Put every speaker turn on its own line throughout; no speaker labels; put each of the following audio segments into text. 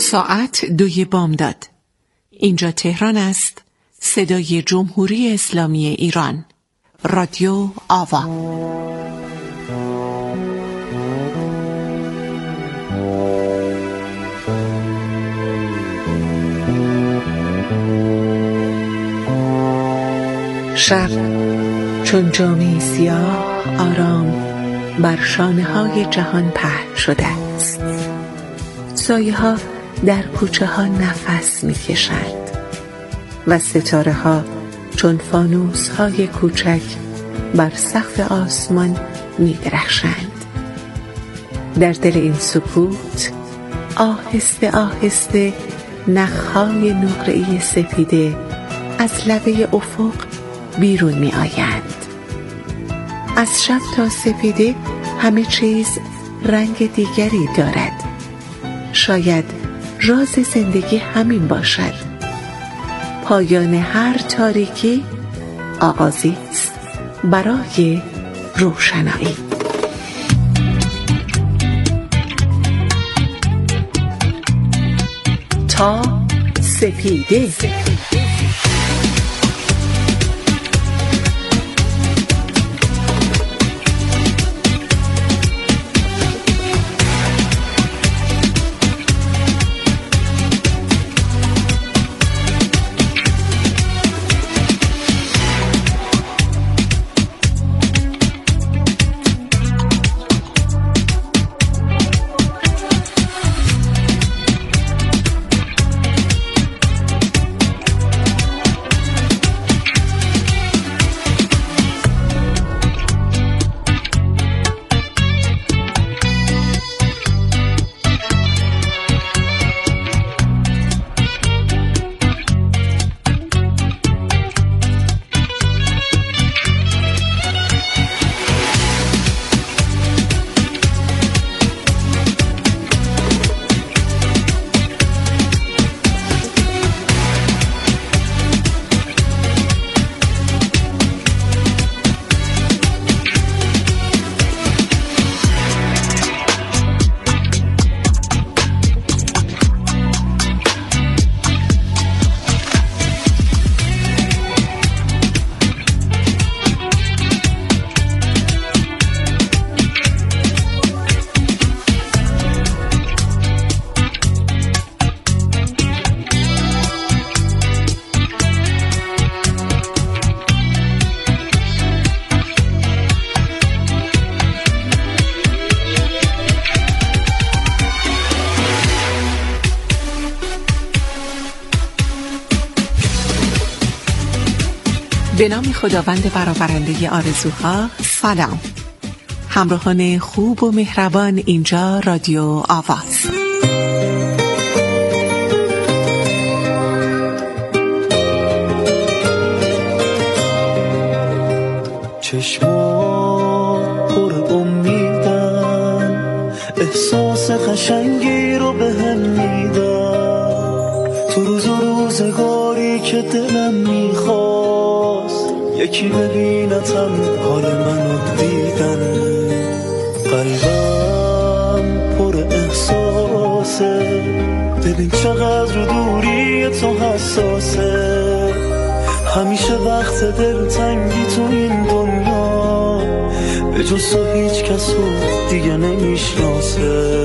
ساعت 2 بامداد. اینجا تهران است. صدای جمهوری اسلامی ایران. رادیو آوا. شب چون جامه‌ای سیاه آرام بر شانه‌های جهان پهن شده است. سایه‌ها در کوچه‌ها نفس می‌کشند و ستاره‌ها چون فانوس‌های کوچک بر سقف آسمان می‌درخشند. در دل این سکوت آهسته آهسته نخ‌های نقره‌ای سپیده از لبه افق بیرون می‌آیند. از شب تا سپیده همه چیز رنگ دیگری دارد. شاید راز زندگی همین باشد. پایان هر تاریکی آغازی است برای روشنایی. تا سپیده. به نام خداوند برآورنده آرزوها. سلام همراهان خوب و مهربان، اینجا رادیو آواز.
چشما پر امیدن، احساس قشنگی رو به هم میدن. تو روز و روزگاری که دلم میخواست یکی ببینتم حال منو دیدن. قلبم پر احساسه، ببین چقدر رو دوری تو حساسه. همیشه وقت دلتنگی تو این دنیا به جز تو هیچ کس رو دیگه نمیشناسه.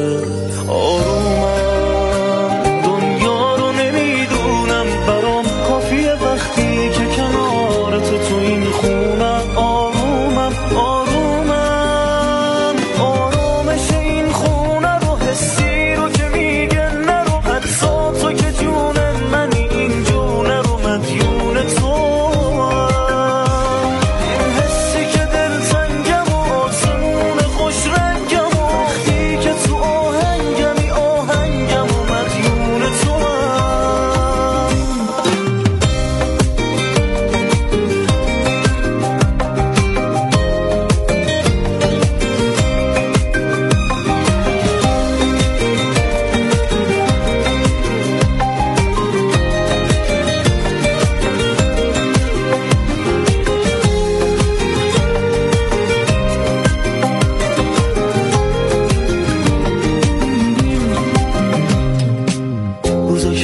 آرومم دنیا رو نمیدونم، برام کافیه وقتی که کنار تو این خونم. آرومم آرامش این خونه رو، حسی رو که میگه نرو، حتی تو که جون منی این جونه رو مدیون تو. این حسی که دلتنگم و آسمون خوش رنگم و وقتی که تو آهنگ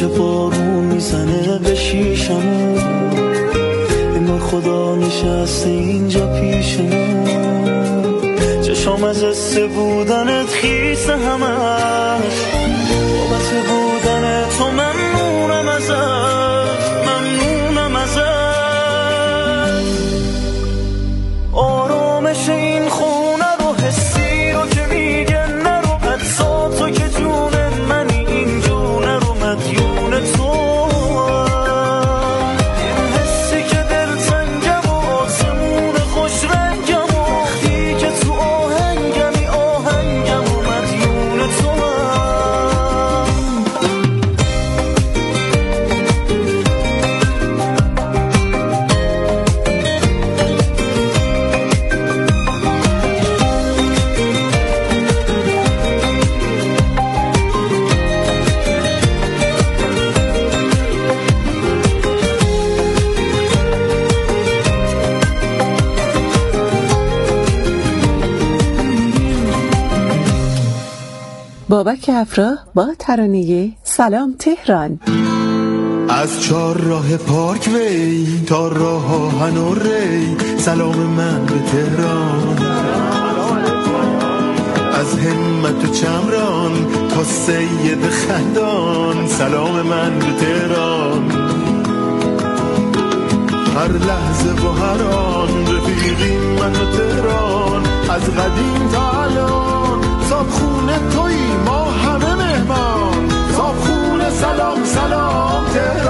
که بارون میزنه به شیشمون، انگار خدا نشسته اینجا پیشمون. چشام از حس بودنت خیسه همش، بابت بودن تو ممنونم ازت، ممنونم ازت. آرامش این خونه رو، حسی رو که میگه نرو، حدسا تو که جون منی، این جون رو مدیون تو. این حسی که دل تنگم و آسمون خوش رنگم و وقتی که تو آهنگمی، آهنگم و مدیون تو.
بابک افرا با ترانه سلام تهران.
از چهار راه پارک وی تا راه آهن و ری، سلام من به تهران. از همت و چمران تا سید خندان، سلام من به تهران. هر لحظه و هر آن رفیقیم من و تهران، از قدیم تا الان صاحب خونه تویی، ما همه مهمان. صاحب خونه سلام سلام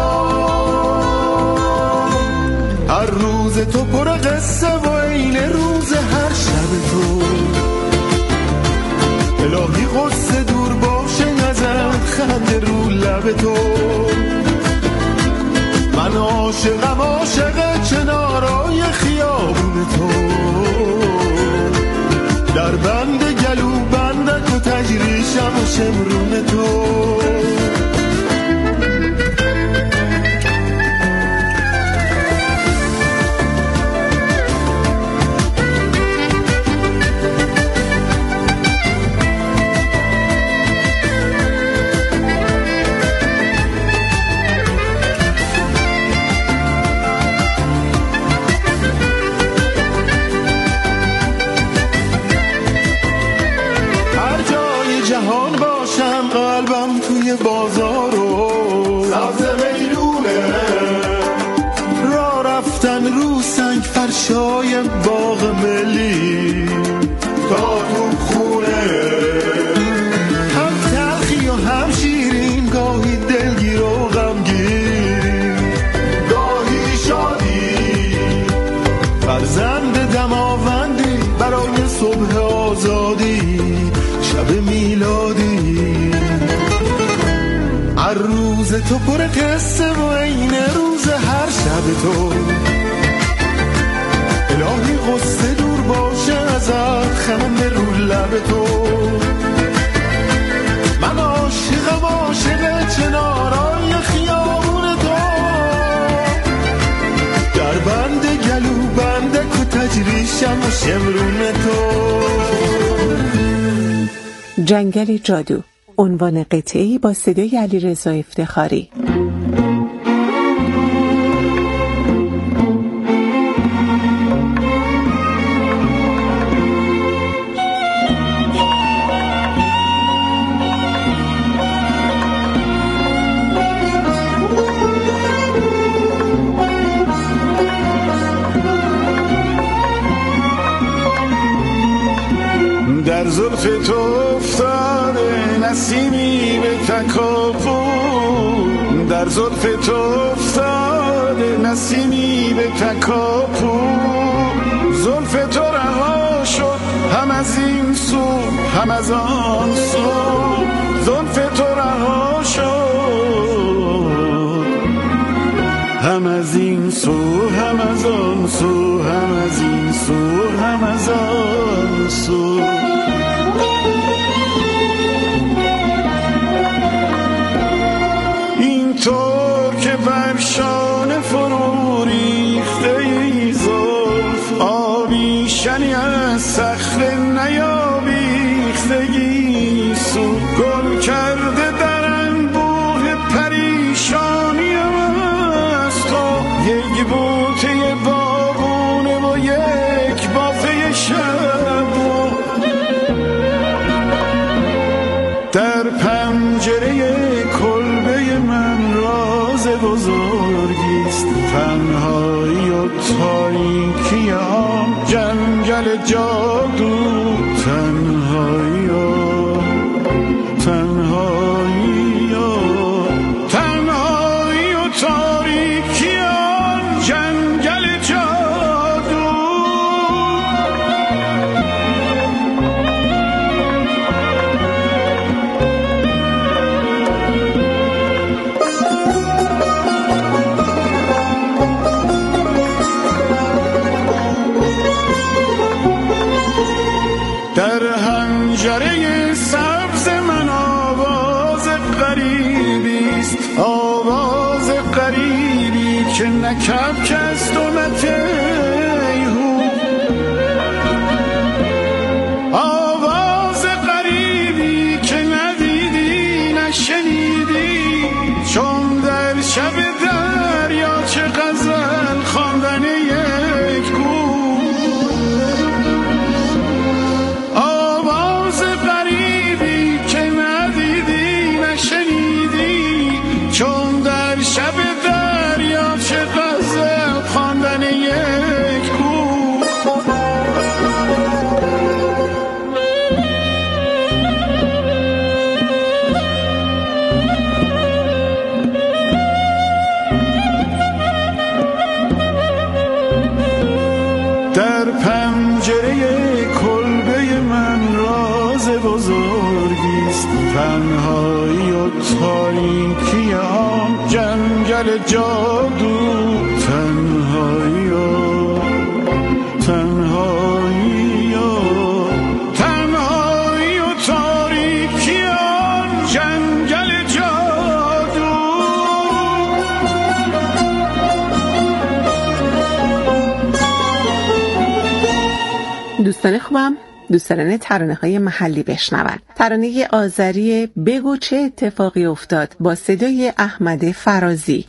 تهران. هر روز تو پر قصه و این روز هر شب تو، الهی قصه دور باشه ازت، خنده رو لب تو. من عاشقم عاشق چنارای خیابون تو، در بند گلو بندک و تجریشم و شمرون تو. بازارو سبز میلونه، را رفتن رو سنگ فرشای باغ ملی تا تو خونه. هم تلخی و هم شیرین، گاهی دلگیر و غمگین، گاهی شادی، فرزند دماوندی برای صبح آزادی، شب میلادی. هر روز تو پر قصه و این روز هر شب تو، الهی قصه دور باشه ازت، خنده رو لب تو. من عاشقم عاشق چنارای خیابون تو، در بند گلو بندک و تجریشم و شمرون تو.
جنگل جادو، عنوان قطعه‌ای با صدای علیرضا افتخاری.
در زلف تو افتاده نسیمی به تکاپو، در زلف تو افتاده نسیمی به تکاپو. زلف تو رها شد هم از این سو هم از آن سو، زلف تو رها شد هم از این سو هم از آن سو، هم از این سو هم از آن سو. اینطور که بر شانه فرو ریخته ای زلف، آبیشنی از صخره نیابیختگی سو. گل کرده در انبوه پریشانی بزرگیست، تنهایی و تاریکی آن جنگل جادو، تنهایی و تنهایی و تنهایی و تاریکی آن جنگل جادو. در حنجره سبز من آواز غریبیست، آواز غریبی که نه کبک است و نه تیهو، آواز غریبی که ندیدی نشنیدی، چون در شب دریا چه غزل خواندن یک گو، چون در شب دریا چه غزل خواندن یک گو. در پنجره کلبه من راز بزرگیست، تنهایی و تاریکی آن جنگل جادو، تنهایی و تنهایی و تنهایی و تاریکی آن جنگل جادو.
دوستان خوبم، دوست دارن ترانه‌های محلی بشنون. ترانه آذری بگو چه اتفاقی افتاد با صدای احمد فرازی.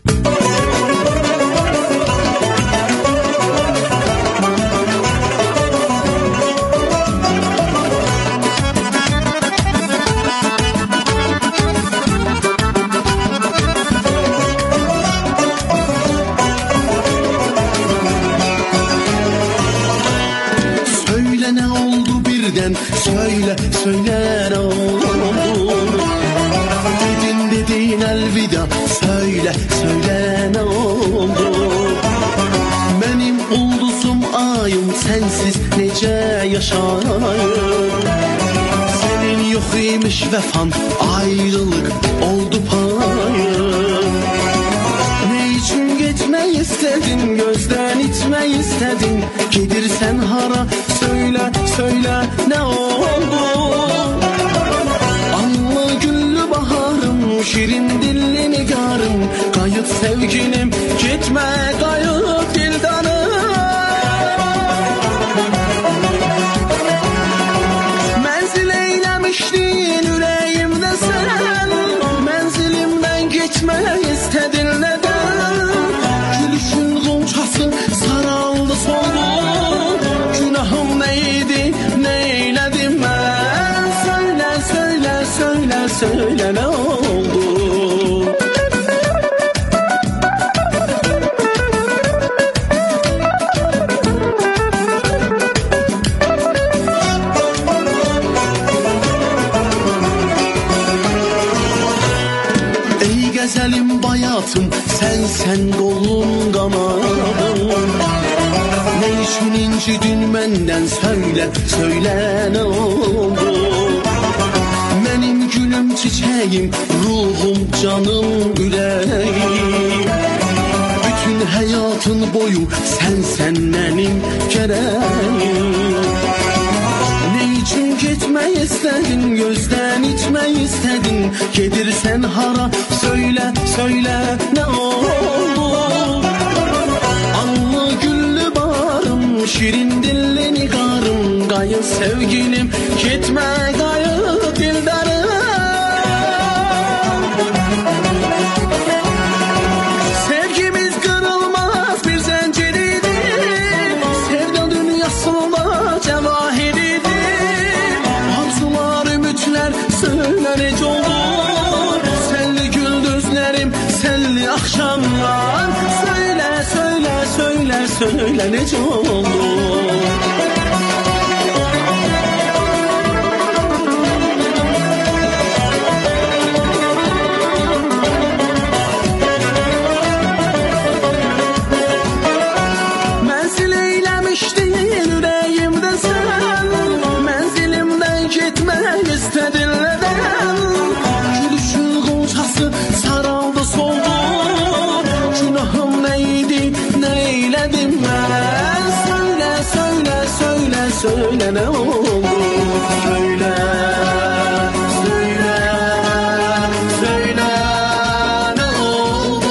Söyle, söyle ne oldu? Dedin elvida. Söyle, söyle ne oldu? Benim ulduzum ayım sensiz nece yaşayım? Senin yok imiş vefan, ayrılık oldu payım. Ne için gitmeyi istedin, gözden itmeyi istedin? Gidirsen hara, söyle, söyle ne oldu? Anlı güllü baharım, şirin dilli nigarım, kayıp sevgilim, gitme kayıp dildanım. Menzil eylemiştin yüreğimde sen, menzilimden gitme istedin neden? Gülüşün gonçası saraldı soldu, günahım neydi, neyledim ben? Söyle, söyle, söyle, söyle ne oldu? Ey gezelim bayatım, sen kolum kanadım. Ne için incidin benden, söyle, söyle ne oldu? Benim gülüm çiçeğim, ruhum, canım, yüreğim. Bütün hayatın boyu sen benim gereğim. Ne için gitmeyi istedin, gözden itmeyi istedin? Gedirsen hara, söyle, söyle ne oldu? Anlı güllü bağrım, şirin dilli nigarım, kayıp sevgilim, gitme kayıp dildarım. Sevgimiz kırılmaz bir zinciriydi, sevda dünyasında cevahiriydi. Arzular, ümitler söylenecek oldu, selli güldüzlerim, selli akşamlar. Söyle söyle söyle söyle nece oldu? Söyle ne oldu? Söyle, söyle, söyle ne oldu?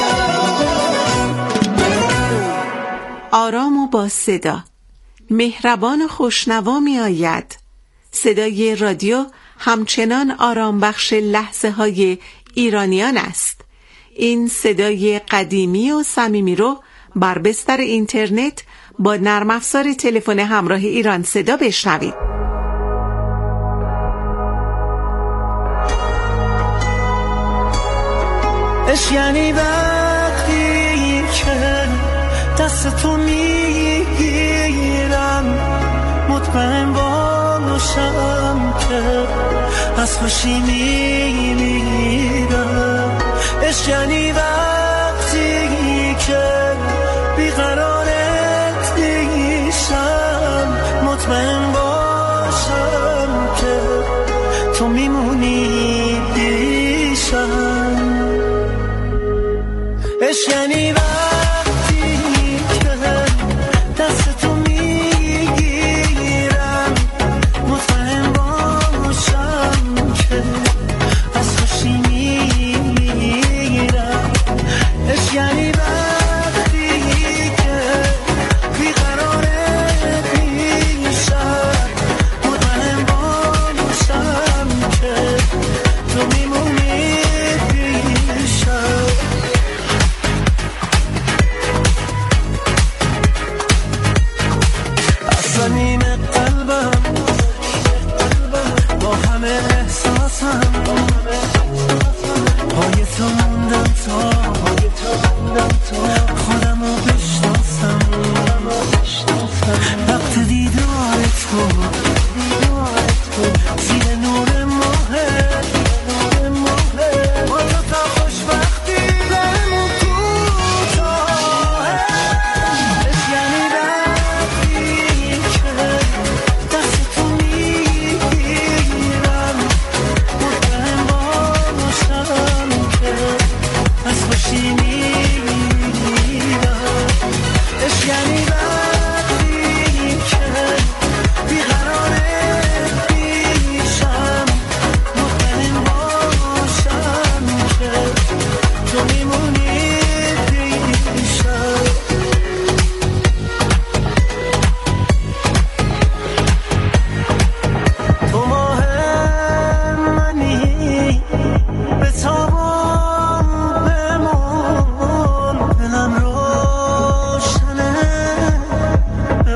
آرام و با صدا، مهربان و خوشنوا می آید. صدای رادیو همچنان آرام بخش لحظه های ایرانیان است. این صدای قدیمی و صمیمی رو بر بستر اینترنت با نرم افزار تلفن همراه ایران صدا بشنوید.
عشق یعنی وقتی که دست تو میگیرم، مطمئن باشم که از خوشی میمیرم. عشق یعنی وقتی که بیقرارت میشم، مطمئن باشم که تو میمونی پیشم. عشق یعنی وقتی که دست تو میگیرم، مطمئن باشم که از خوشی میمیرم. عشق یعنی وقتی که بیقرارت میشم، مطمئن باشم که تو میمونی پیشم. صمیم قلبم با همه احساسم، پای تو موندم تا خودمو بشناسم. وقت دیدار تو زیر نور ماه، با تو تا خوشبختی بمون کوتاه. عشق یعنی وقتی که دست تو میگیرم، مطمئن باشم که از خوشی میمیرم. عشق یعنی وقتی که بیقرارت میشم، مطمئن باشم که تو میمونی پیشم. تو ماه منی، به تابم بمون، دلم روشنه به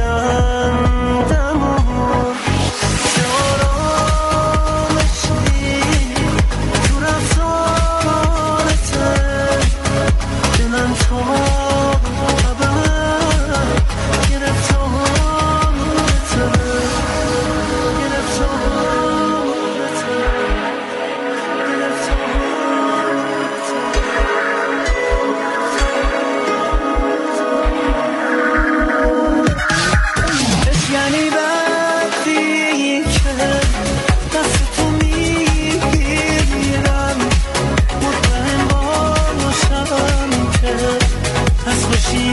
آیندمون. چه آرامشی تو رفتارته، دلم تو خبر گرفتارته. عشق یعنی وقتی که دست تو میگیرم، مطمئن باشم که از خوشی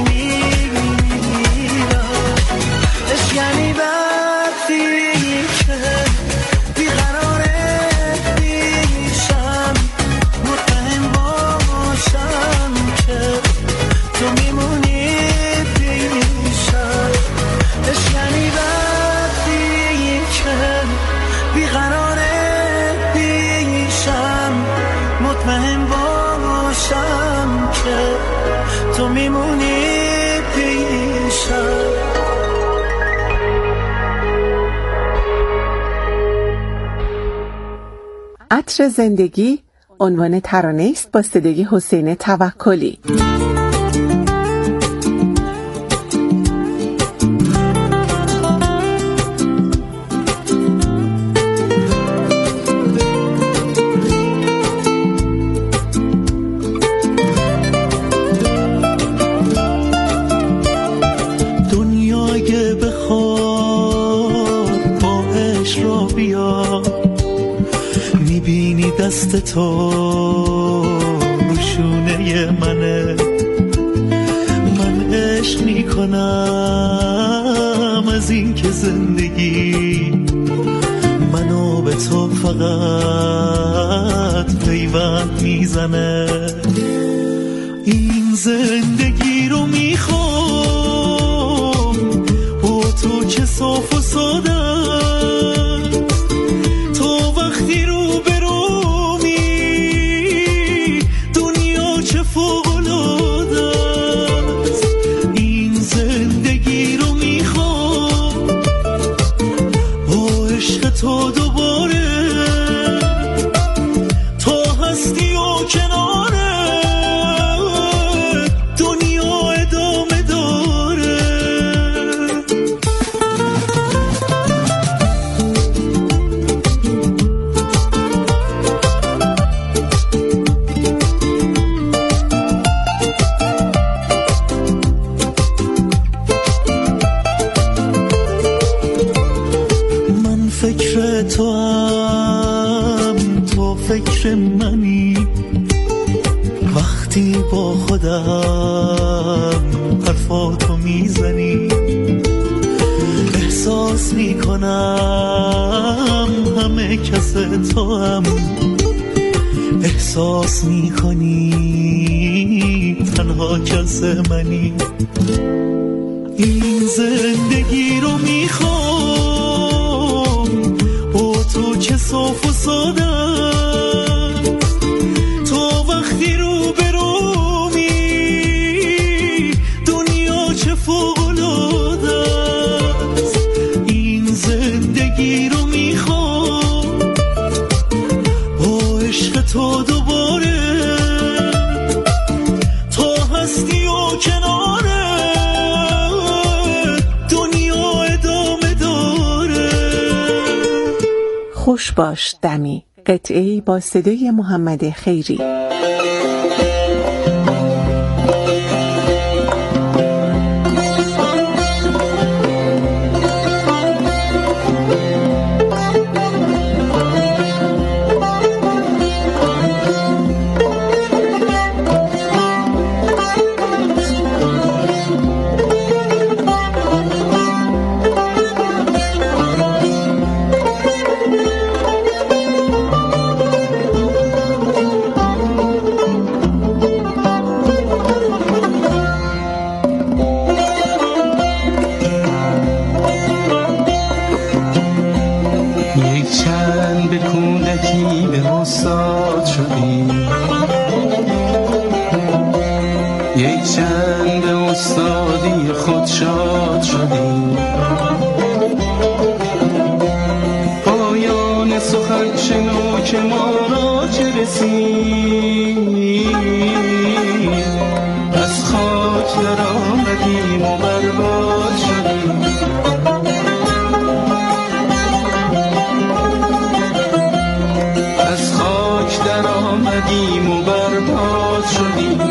میمیرم. عشق یعنی وقتی که بیقرارت میشم، مطمئن باشم که تو میمونی پیشم. عشق یعنی وقتی که بیقرارت میشم، مطمئن باشم که تو میمونی پیشم.
عطر زندگی عنوان ترانه است با صدای حسین توکلی.
دست تو روشونه منه، من عشق میکنم از این که زندگی منو به تو فقط پیوند میزنه. این زندگی رو میخوام با تو که صاف و ساده، تو وقتی رو تو دوباره تو هستی و کناره دنیا ادامه داره. فکر تو هم تو فکر منی، وقتی با خودم حرفاتو میزنی احساس میکنم همه کس تو هم احساس میکنی تنها کس منی. این زندگی رو میخوام تو که صاف و ساده، تو وقتی رو برومی دنیا چه فوق‌العاده است. این زندگی رو میخوام با عشق تو دوباره تو هستی و کناره دنیا ادامه داره.
خوش باش دمی، قطعه‌ای با صدای محمد خیری.
یک چند استادی خود شاد شدیم، پایان سخن شنو که ما را چه رسید، از خاک در آمدیم و برباد شدیم. از خاک در آمدیم و برباد شدیم.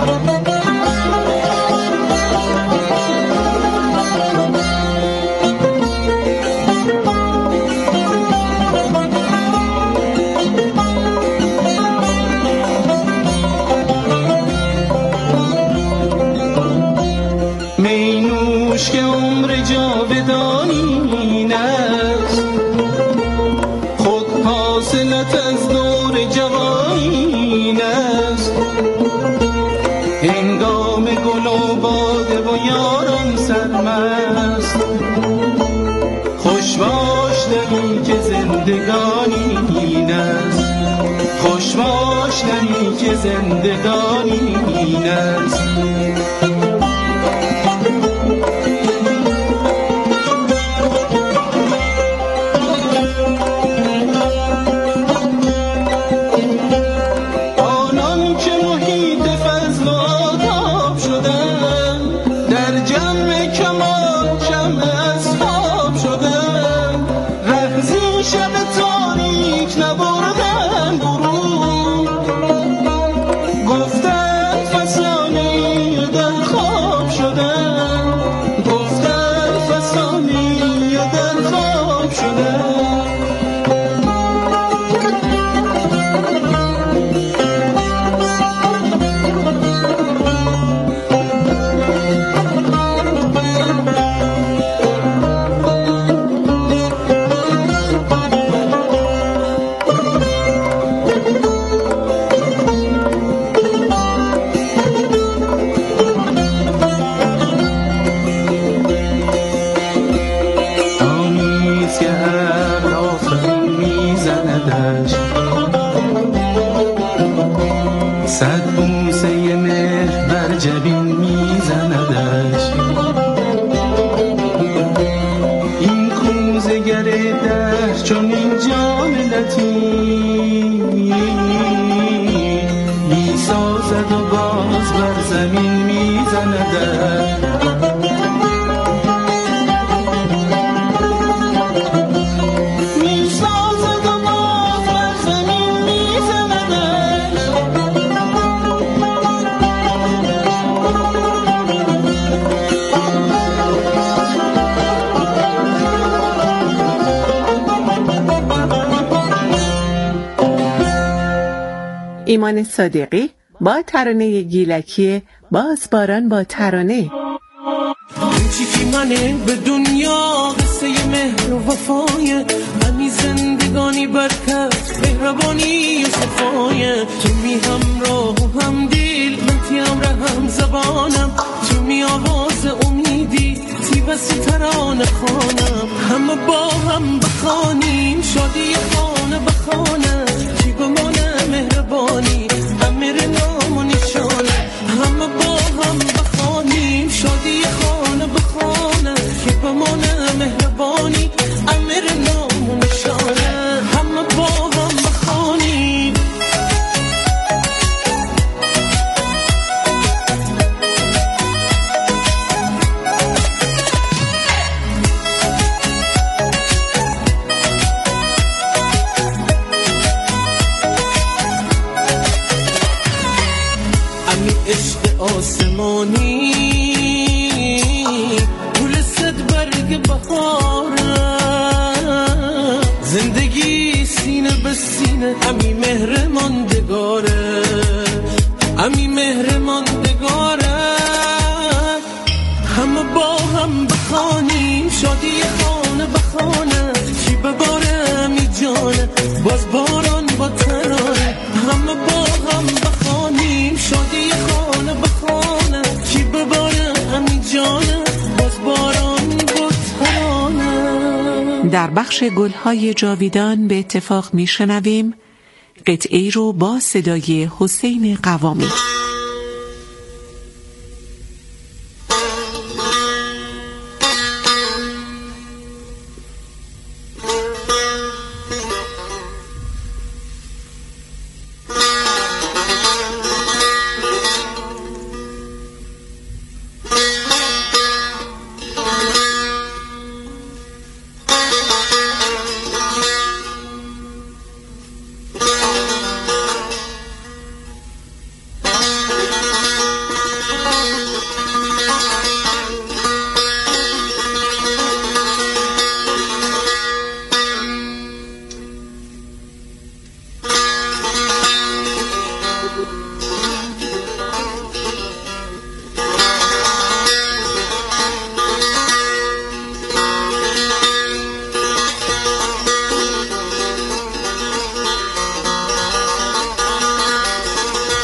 مینوش که عمر جاودانی است، خود حاصلت از دور جوانی است. هنگام گل و باده و یاران سرمست، خوش باش دمی که زندگانی است، خوش باش دمی که زندگانی است. صد بوسه مهر بر جبین میزندش، این کوزه گر دهر چون این جان لطیف میسازد و باز بر زمین میزندش.
ایمان صادقی با ترانه گیلکی باز باران با ترانه.
این چی که منه به دنیا قصه مهر و وفای، همی زندگانی برکت مهربانی و صفای، تو می همراه و هم دیل من تی هم زبانم، تو می آواز امیدی تی بسی ترانه خانم، همه با هم بخانیم شادی خانه بخانه، چی بمانه مهربانی امیر نام و نشانه، همه با هم بخانیم شادی خانه بخانه، چی بمانه مهربانی امیر نام و نشانه، همه با هم بخانیم. عشق آسمانی گل صد برگ بهاره، زندگی سینه به سینه امی مهر ماندگاره، امی مهر ماندگاره، همه با هم بخانیم شادی خانه بخانه، چی بباره امی جانه باز باران با ترانه، همه با هم بخانیم شادی خانه بخانه، چی بباره امی جانه باز باران با ترانه.
در بخش گلهای جاویدان به اتفاق میشنویم قطعی رو با صدای حسین قوامی.